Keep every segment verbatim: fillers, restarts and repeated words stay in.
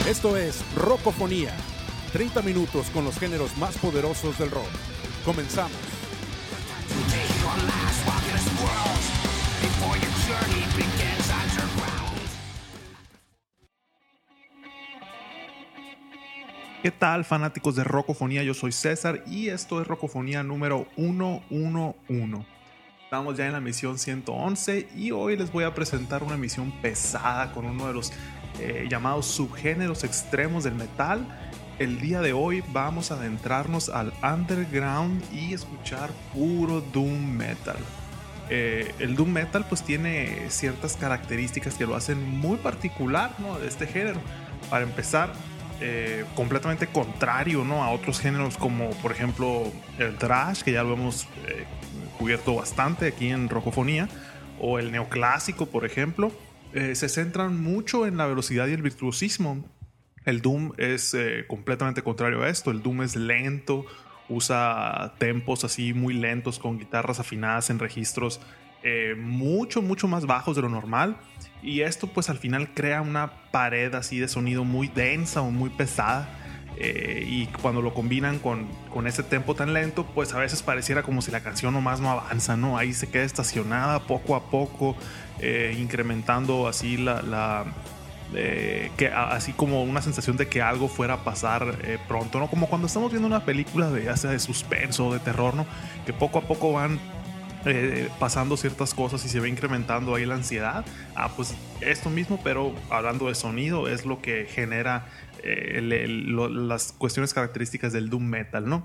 Esto es Rockofonía, treinta minutos con los géneros más poderosos del rock. Comenzamos. ¿Qué tal, fanáticos de Rockofonía? Yo soy César y esto es Rockofonía número ciento once. Estamos ya en la misión ciento once y hoy les voy a presentar una misión pesada con uno de los eh, llamados subgéneros extremos del metal. El día de hoy vamos a adentrarnos al underground y escuchar puro doom metal. Eh, el doom metal pues tiene ciertas características que lo hacen muy particular, ¿no?, de este género. Para empezar, Eh, completamente contrario, ¿no?, a otros géneros como por ejemplo el thrash, que ya lo hemos eh, cubierto bastante aquí en Rockofonía, o el neoclásico, por ejemplo. Eh, se centran mucho en la velocidad y el virtuosismo. El doom es eh, completamente contrario a esto. El doom es lento, usa tempos así muy lentos con guitarras afinadas en registros eh, mucho mucho más bajos de lo normal. Y esto pues al final crea una pared así de sonido muy densa o muy pesada, eh, y cuando lo combinan con, con ese tempo tan lento, pues a veces pareciera como si la canción nomás no avanza, ¿no? Ahí se queda estacionada poco a poco, eh, incrementando así la... la eh, que, así como una sensación de que algo fuera a pasar eh, pronto, ¿no? Como cuando estamos viendo una película de, ya sea de suspenso o de terror, ¿no?, que poco a poco van Eh, pasando ciertas cosas y se va incrementando ahí la ansiedad. Ah, pues esto mismo, pero hablando de sonido, es lo que genera eh, el, el, lo, las cuestiones características del doom metal, ¿no?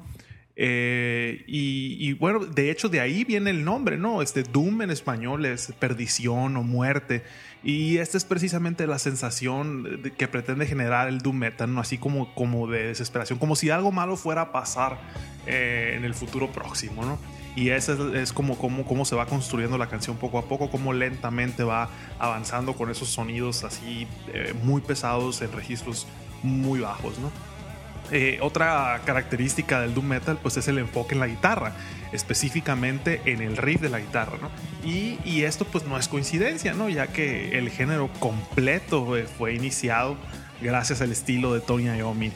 Eh, y, y bueno, de hecho de ahí viene el nombre, ¿no? Este doom en español es perdición o muerte, y esta es precisamente la sensación de, que pretende generar el doom metal, ¿no? Así como, como de desesperación, como si algo malo fuera a pasar eh, en el futuro próximo, ¿no? Y ese es, es como, como, como se va construyendo la canción poco a poco, como lentamente va avanzando con esos sonidos así eh, muy pesados en registros muy bajos, ¿no? Eh, otra característica del doom metal pues es el enfoque en la guitarra, específicamente en el riff de la guitarra, ¿no? Y, y esto pues no es coincidencia, ¿no?, ya que el género completo eh, fue iniciado gracias al estilo de Tony Iommi.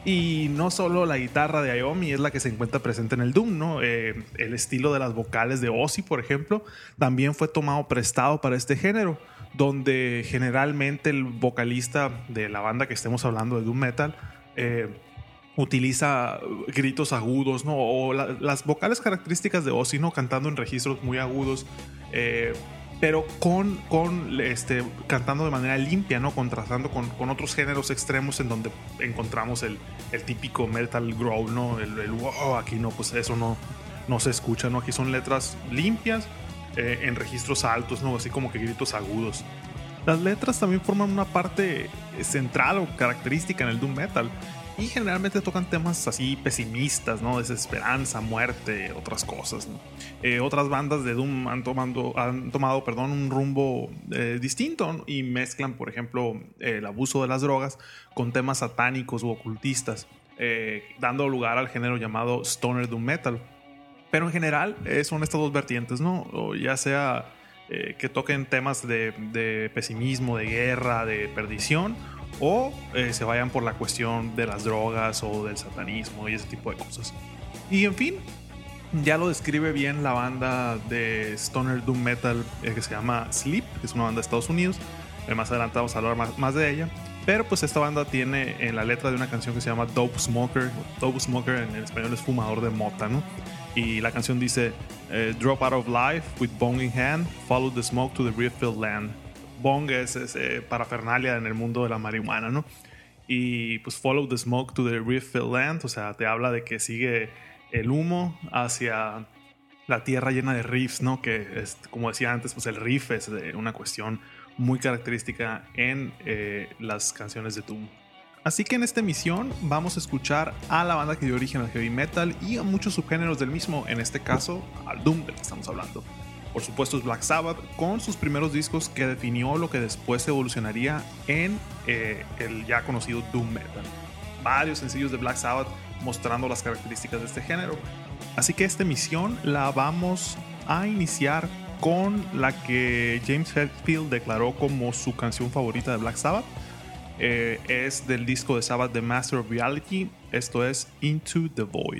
Y no solo la guitarra de Iommi es la que se encuentra presente en el doom, ¿no? Eh, el estilo de las vocales de Ozzy, por ejemplo, también fue tomado prestado para este género, donde generalmente el vocalista de la banda que estemos hablando de doom metal eh, utiliza gritos agudos, ¿no? O la, las vocales características de Ozzy, ¿no?, cantando en registros muy agudos, eh, pero con, con este, cantando de manera limpia, ¿no?, contrastando con, con otros géneros extremos en donde encontramos el, el típico metal growl, ¿no?, el, el wow. Aquí no, pues eso no, no se escucha, ¿no? Aquí son letras limpias eh, en registros altos, ¿no?, así como que gritos agudos. Las letras también forman una parte central o característica en el doom metal, y generalmente tocan temas así pesimistas, ¿no?, desesperanza, muerte, otras cosas, ¿no? Eh, otras bandas de doom han, tomando, han tomado perdón, un rumbo eh, distinto, ¿no?, y mezclan, por ejemplo, eh, el abuso de las drogas con temas satánicos u ocultistas, eh, dando lugar al género llamado stoner doom metal. Pero en general eh, son estas dos vertientes, ¿no? O ya sea eh, que toquen temas de, de pesimismo, de guerra, de perdición, o eh, se vayan por la cuestión de las drogas o del satanismo y ese tipo de cosas. Y en fin, ya lo describe bien la banda de stoner doom metal eh, que se llama Sleep, que es una banda de Estados Unidos. Eh, más adelante vamos a hablar más, más de ella. Pero pues esta banda tiene en la letra de una canción que se llama Dope Smoker. Dope Smoker en español es fumador de mota, ¿no? Y la canción dice eh, Drop out of life with bong in hand, follow the smoke to the real-filled land. Bong es, es eh, parafernalia en el mundo de la marihuana, ¿no? Y pues follow the smoke to the real-filled land, o sea, te habla de que sigue el humo hacia la tierra llena de riffs, ¿no? Que es, como decía antes, pues el riff es de una cuestión muy característica en eh, las canciones de doom. Así que en esta emisión vamos a escuchar a la banda que dio origen al heavy metal y a muchos subgéneros del mismo, en este caso al doom del que estamos hablando. Por supuesto es Black Sabbath, con sus primeros discos que definió lo que después evolucionaría en eh, el ya conocido doom metal. Varios sencillos de Black Sabbath mostrando las características de este género. Así que esta emisión la vamos a iniciar con la que James Hetfield declaró como su canción favorita de Black Sabbath. Eh, es del disco de Sabbath, The Master of Reality. Esto es Into the Void.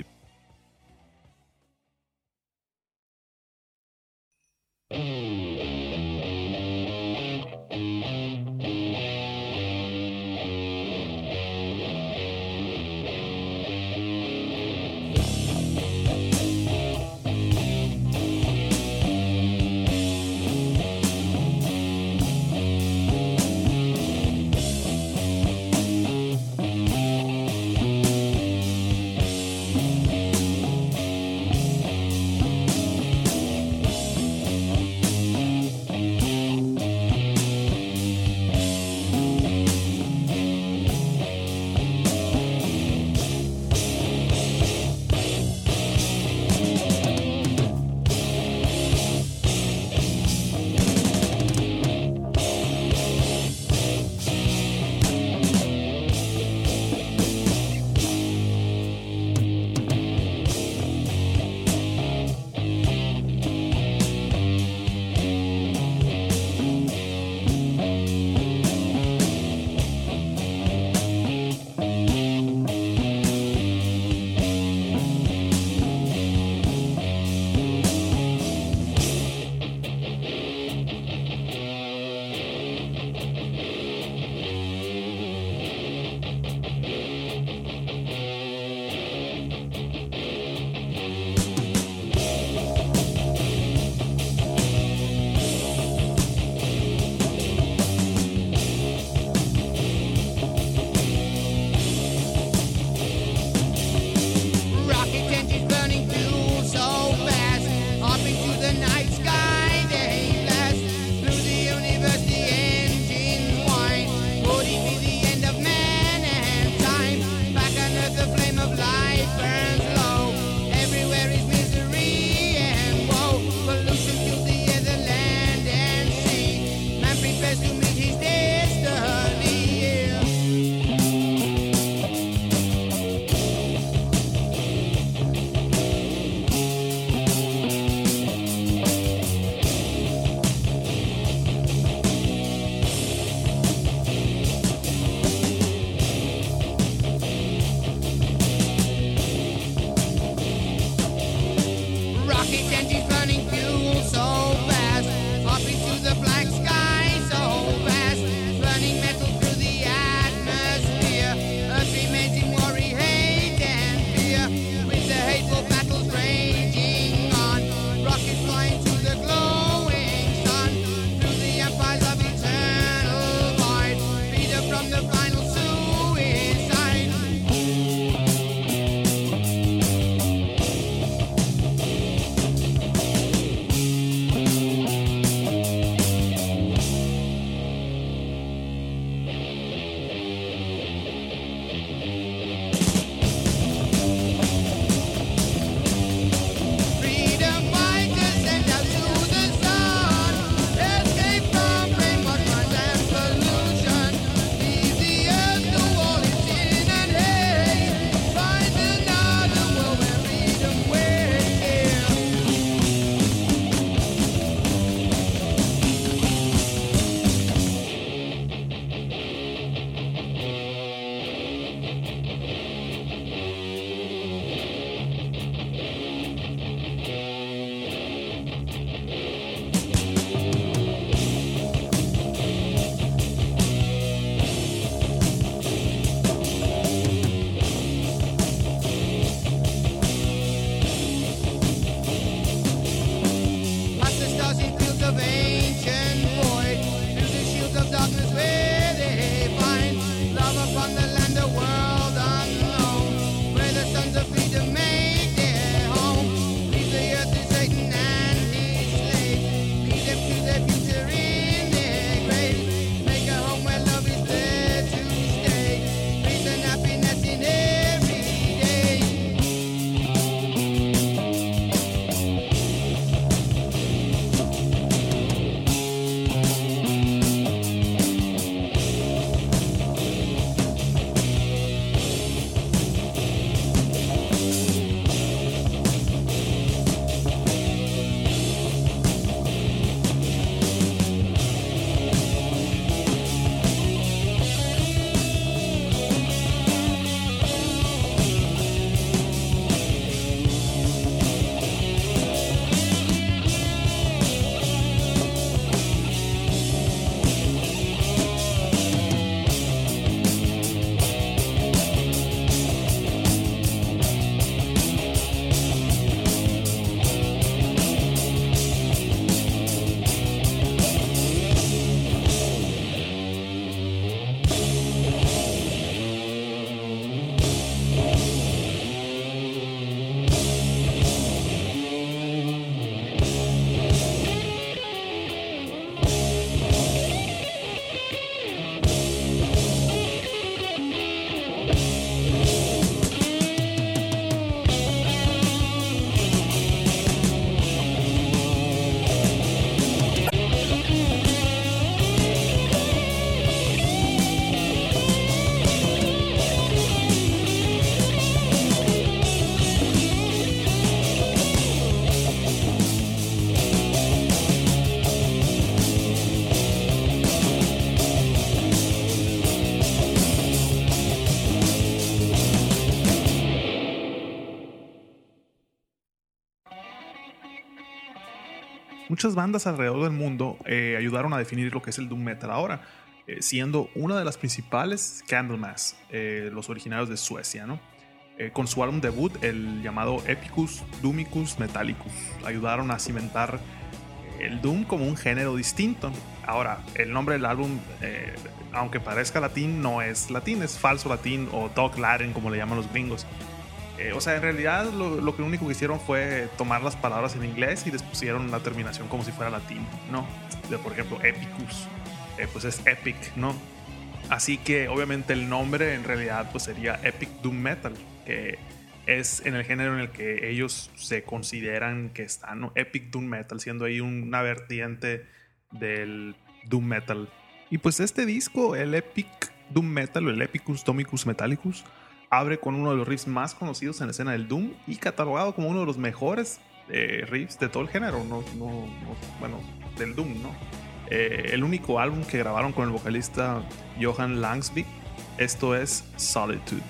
muchas bandas alrededor del mundo eh, ayudaron a definir lo que es el doom metal ahora, eh, siendo una de las principales Candlemass, eh, los originarios de Suecia, ¿no? Eh, con su álbum debut, el llamado Epicus Doomicus Metallicus, ayudaron a cimentar el doom como un género distinto. Ahora, el nombre del álbum, eh, aunque parezca latín, no es latín, es falso latín o dog Latin, como le llaman los gringos. Eh, o sea, en realidad lo, lo que único que hicieron fue tomar las palabras en inglés y les pusieron la terminación como si fuera latín, ¿no? De, por ejemplo, Epicus, eh, pues es epic, ¿no? Así que obviamente el nombre en realidad pues sería Epic Doom Metal, que es en el género en el que ellos se consideran que están, ¿no? Epic Doom Metal, siendo ahí una vertiente del Doom Metal. Y pues este disco, el Epic Doom Metal o el Epicus Doomicus Metallicus, abre con uno de los riffs más conocidos en la escena del Doom y catalogado como uno de los mejores eh, riffs de todo el género, no, no, no, bueno, del Doom, ¿no? Eh, el único álbum que grabaron con el vocalista Johan Langsvik, esto es Solitude.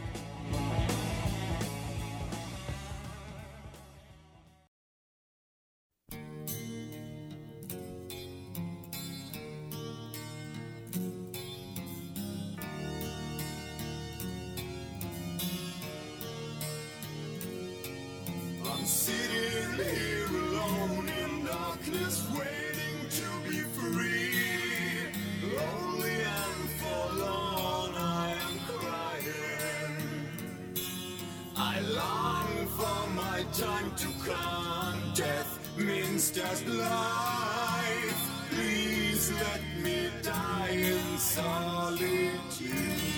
I'm sitting here alone in darkness, waiting to be free. Lonely and forlorn, I am crying. I long for my time to come. Death means just life. Please let me die in solitude.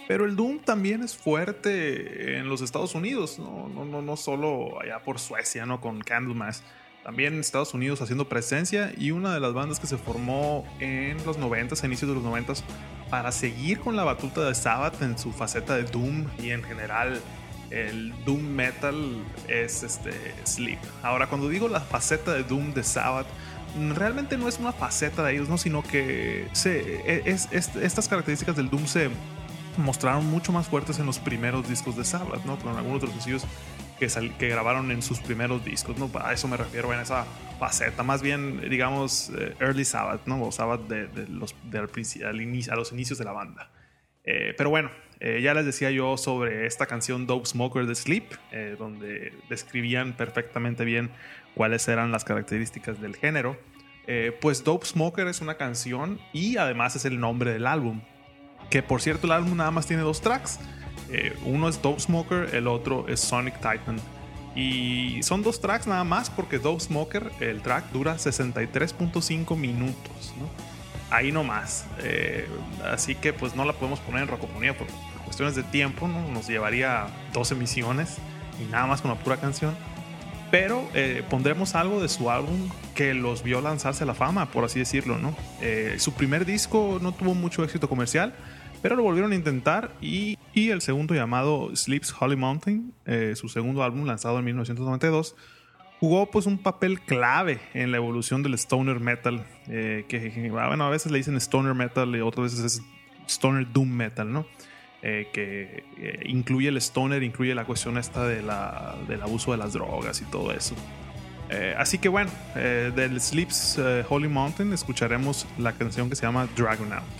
Pero el Doom también es fuerte en los Estados Unidos, no, no, no, no solo allá por Suecia, ¿no? Con Candlemass. También en Estados Unidos haciendo presencia, y una de las bandas que se formó en los noventas, a inicios de los noventas, para seguir con la batuta de Sabbath en su faceta de Doom y en general el Doom Metal, es este, Sleep. Ahora, cuando digo la faceta de Doom de Sabbath, realmente no es una faceta de ellos, ¿no? Sino que se, es, es, estas características del Doom se mostraron mucho más fuertes en los primeros discos de Sabbath, ¿no? Con algunos de los sencillos que, sal, que grabaron en sus primeros discos, ¿no? A eso me refiero, en esa faceta, más bien, digamos, eh, early Sabbath, ¿no? O Sabbath de, de los, de al al inicio, a los inicios de la banda. Eh, pero bueno, eh, ya les decía yo sobre esta canción Dope Smoker de Sleep, eh, donde describían perfectamente bien cuáles eran las características del género. Eh, pues Dope Smoker es una canción y además es el nombre del álbum. Que por cierto, el álbum nada más tiene dos tracks. Eh, uno es Dope Smoker, el otro es Sonic Titan. Y son dos tracks nada más porque Dope Smoker, el track, dura sesenta y tres punto cinco minutos, ¿no? Ahí nomás. Eh, así que pues no la podemos poner en Rocofonía por, por cuestiones de tiempo, ¿no? Nos llevaría dos emisiones y nada más con la pura canción. Pero eh, pondremos algo de su álbum que los vio lanzarse a la fama, por así decirlo, ¿no? Eh, su primer disco no tuvo mucho éxito comercial, pero lo volvieron a intentar, y, y el segundo, llamado Sleep's Holy Mountain, eh, su segundo álbum lanzado en mil novecientos noventa y dos, jugó pues un papel clave en la evolución del stoner metal, eh, que, que bueno, a veces le dicen stoner metal y otras veces es stoner doom metal, ¿no? Eh, que eh, incluye el stoner, incluye la cuestión esta de la, del abuso de las drogas y todo eso. Eh, así que bueno, eh, del Sleep's uh, Holy Mountain escucharemos la canción que se llama Dragon Out.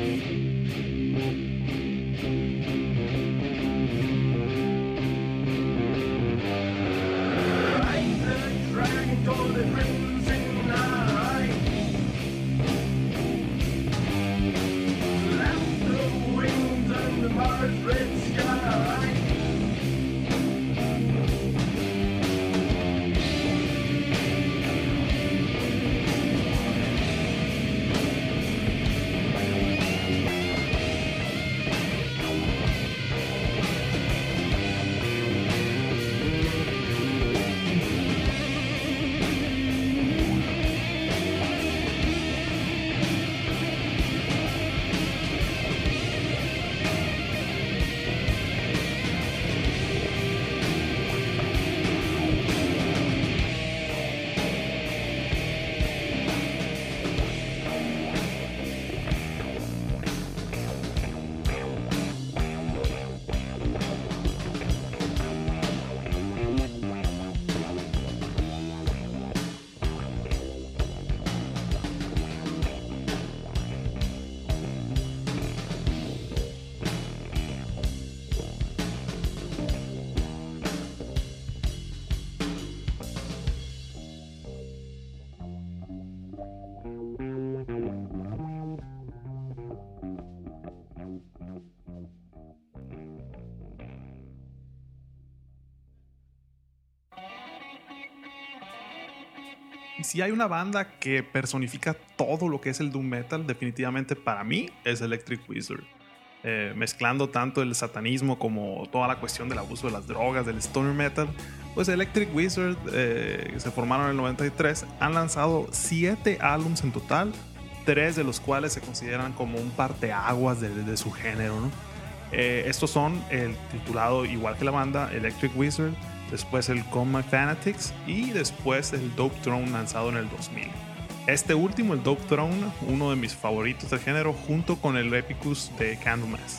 Y si hay una banda que personifica todo lo que es el doom metal, definitivamente para mí es Electric Wizard. Eh, mezclando tanto el satanismo como toda la cuestión del abuso de las drogas, del stoner metal, pues Electric Wizard, eh, que se formaron en el noventa y tres, han lanzado siete álbumes en total, tres de los cuales se consideran como un parteaguas de, de su género, ¿no? Eh, estos son el titulado, igual que la banda, Electric Wizard, después el Come My Fanatics y después el Dope Throne, lanzado en el dos mil. Este último, el Dope Throne, uno de mis favoritos del género, junto con el Epicus de Candlemass.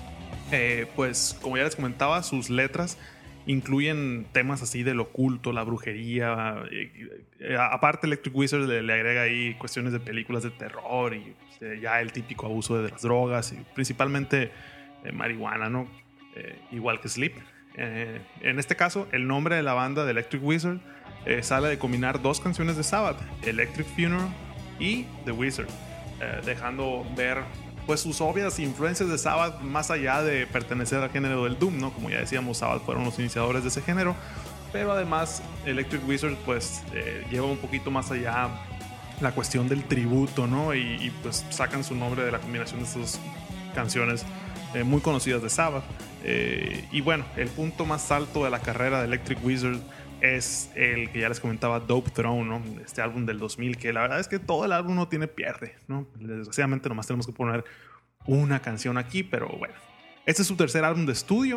Eh, pues como ya les comentaba, sus letras incluyen temas así del oculto, la brujería. Eh, eh, aparte, Electric Wizard le, le agrega ahí cuestiones de películas de terror y eh, ya el típico abuso de las drogas y principalmente eh, marihuana, ¿no? Eh, igual que Sleep. Eh, en este caso, el nombre de la banda de Electric Wizard eh, sale de combinar dos canciones de Sabbath, Electric Funeral y The Wizard, eh, dejando ver pues sus obvias influencias de Sabbath más allá de pertenecer al género del Doom, ¿no? Como ya decíamos, Sabbath fueron los iniciadores de ese género, pero además Electric Wizard pues eh, lleva un poquito más allá la cuestión del tributo, ¿no? Y, y pues sacan su nombre de la combinación de estas canciones eh, muy conocidas de Sabbath. Eh, y bueno, el punto más alto de la carrera de Electric Wizard es el que ya les comentaba, Dope Throne, ¿no? Este álbum del dos mil, que la verdad es que todo el álbum no tiene pierde, ¿no? Desgraciadamente nomás tenemos que poner una canción aquí, pero bueno. Este es su tercer álbum de estudio,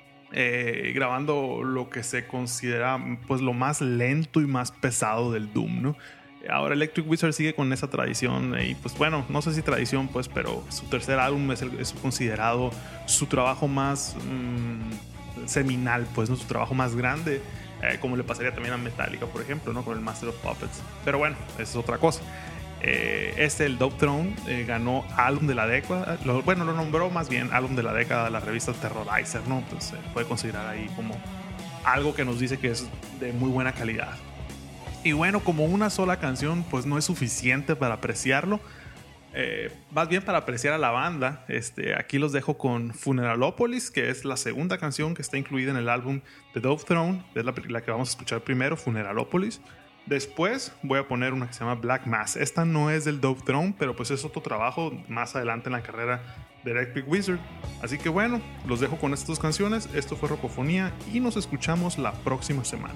eh, grabando lo que se considera pues lo más lento y más pesado del Doom, ¿no? Ahora Electric Wizard sigue con esa tradición y pues bueno, no sé si tradición pues, pero su tercer álbum es, el, es considerado su trabajo más mmm, seminal, pues, ¿no? Su trabajo más grande, eh, como le pasaría también a Metallica, por ejemplo, ¿no? Con el Master of Puppets. Pero bueno, esa es otra cosa. Eh, este, el Dope Throne, eh, ganó álbum de la década, lo, bueno, lo nombró más bien álbum de la década de la revista Terrorizer, ¿no? Pues se eh, puede considerar ahí como algo que nos dice que es de muy buena calidad. Y bueno, como una sola canción pues no es suficiente para apreciarlo, eh, más bien para apreciar a la banda, este, aquí los dejo con Funeralopolis, que es la segunda canción que está incluida en el álbum de Dope Throne, es la, la que vamos a escuchar primero, Funeralopolis. Después voy a poner una que se llama Black Mass. Esta no es del Dope Throne, pero pues es otro trabajo más adelante en la carrera de Electric Wizard. Así que bueno, los dejo con estas dos canciones. Esto fue Rocofonía y nos escuchamos la próxima semana.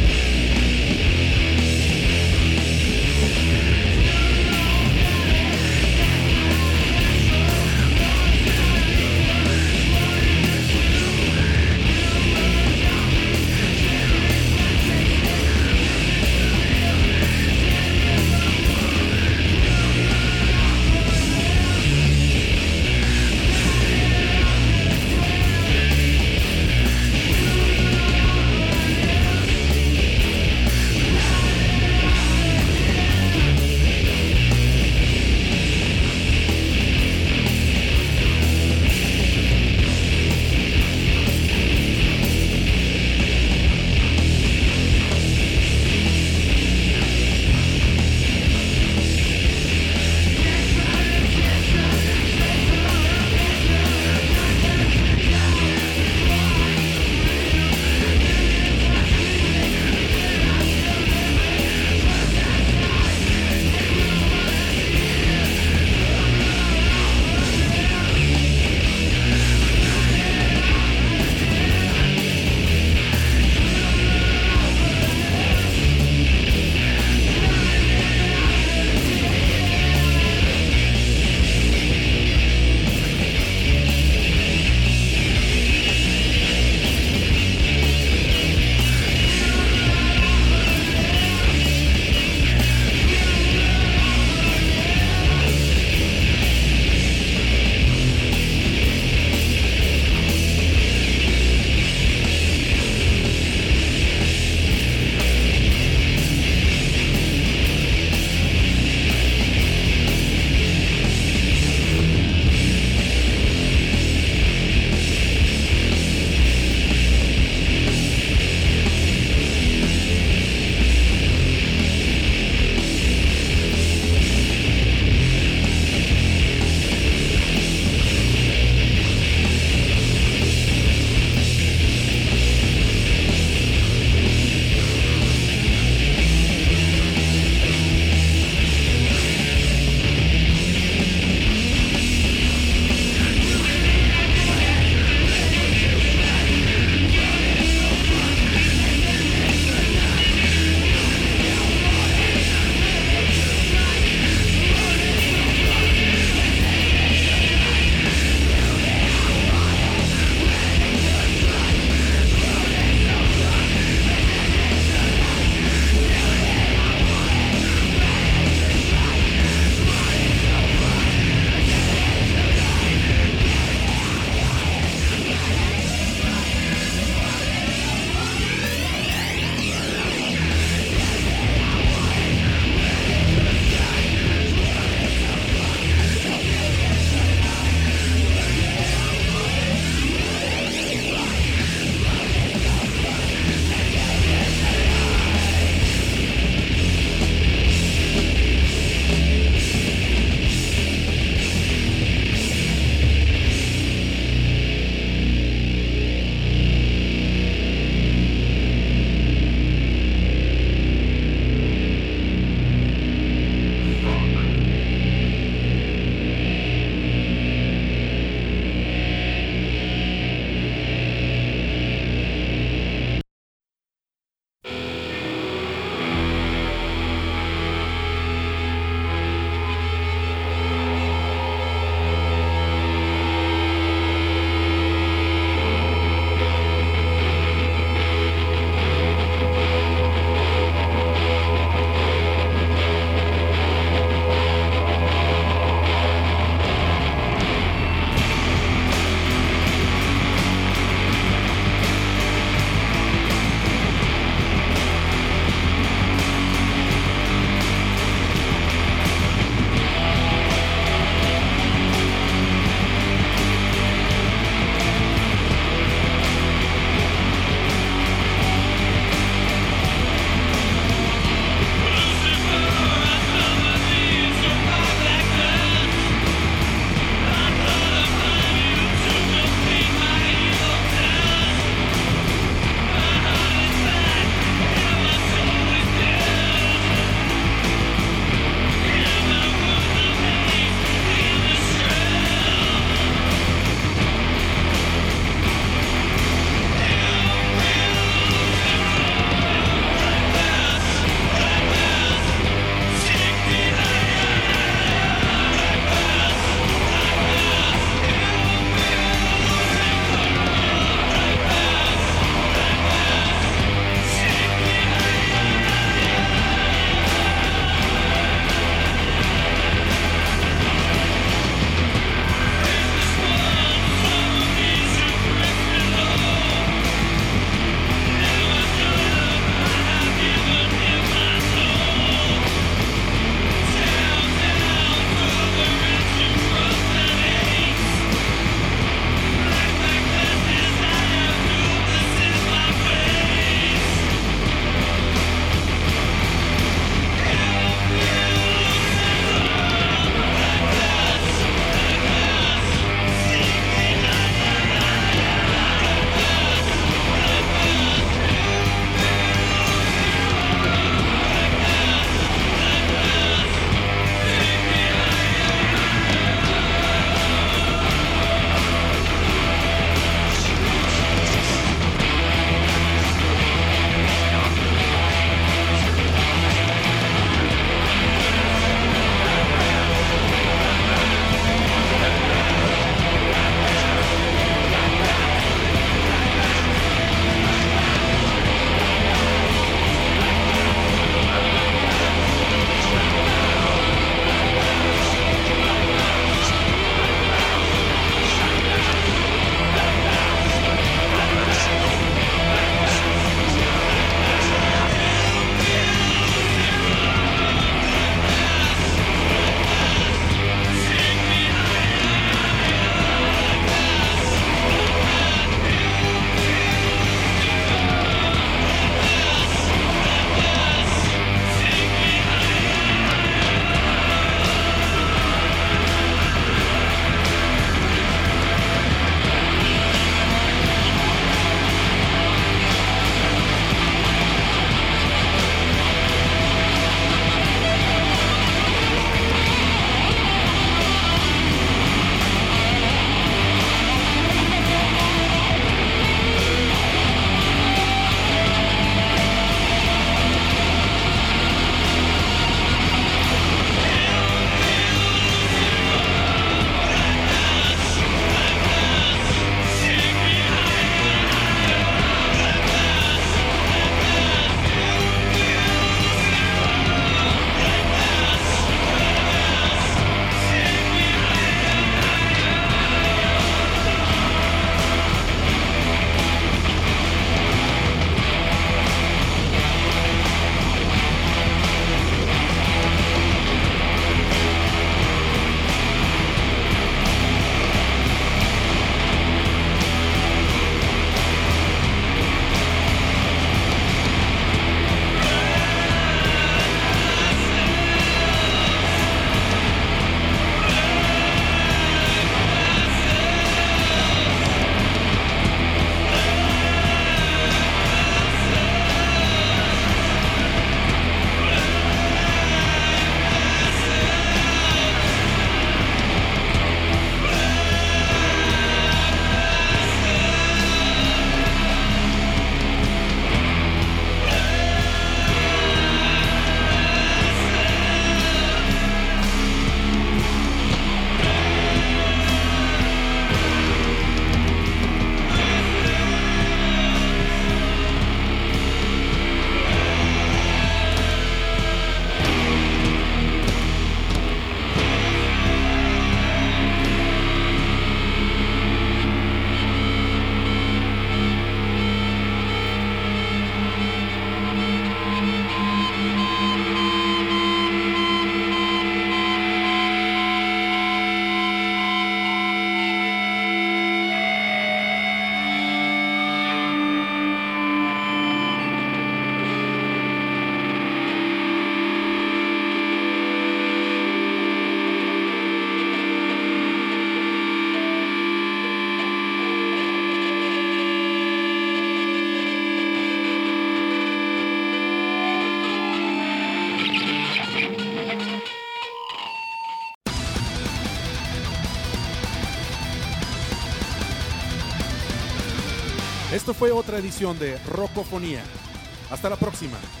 Esto fue otra edición de Rocofonía. Hasta la próxima.